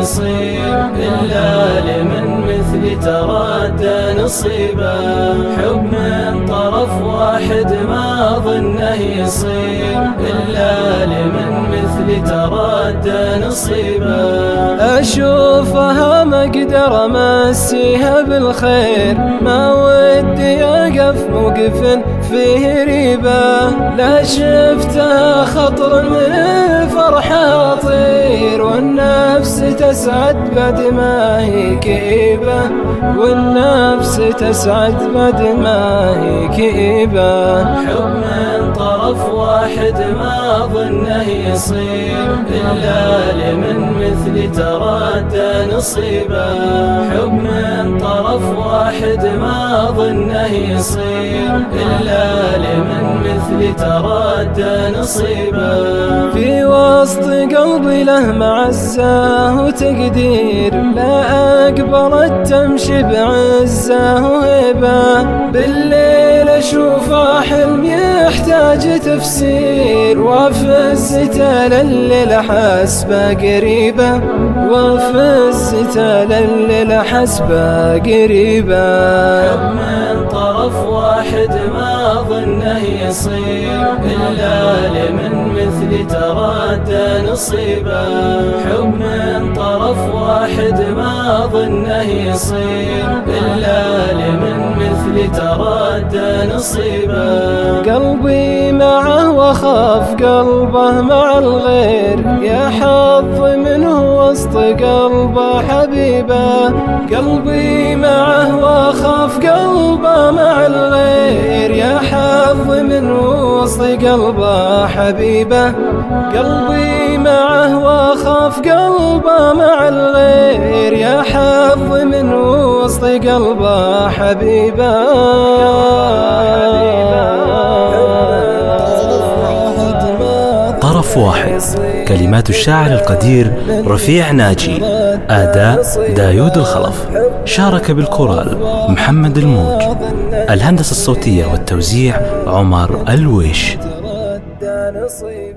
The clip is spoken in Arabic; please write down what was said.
يصير إلا لمن مثل تردى نصيبه. حب من طرف واحد ما ظنه يصير إلا لمن مثل تردى نصيبه. أشوفها ما أقدر أمسيها بالخير، ما ودي أقف موقف فيه ريبة. لا شفتها خطر من الفرحة أطير، والنفس تسعد بعد ما هي كئيبة، والنفس تسعد بعد ما هي كئيبة. حب من طرف واحد ما ظنه يصير إلا لمن مثل تردى نصيبه. حب من طرف واحد ما ظنه يصير إلا لمن مثل تردى نصيبه. في وسط قلبي له معزة وتقدير، لا أقبلت تمشي بعزة وهيبة. بالليل أشوفه حلم يحتاج تفسير، وفزته لليل حسبه قريبة، وفزته لليل حسبه قريبة. حب من طرف واحد ما ظنه يصير إلا لمن مثل تردى نصيبه. حب من طرف واحد ما ظنه يصير إلا لمن مثل تردى نصيبه. قلبي معه وخاف قلبه مع الغير، يا حظ منه وسط قلبه حبيبه. قلبي معه وخاف قلبه مع الغير، يا حظ منه وسط قلبه حبيبه. قلبي معه وخاف قلبه مع الغير، يا حظ منه وسط قلبه حبيبه. طرف واحد، كلمات الشاعر القدير رفيع ناجي، أداء دايود الخلف، شارك بالكورال محمد الموج، الهندسة الصوتية والتوزيع عمر الويش.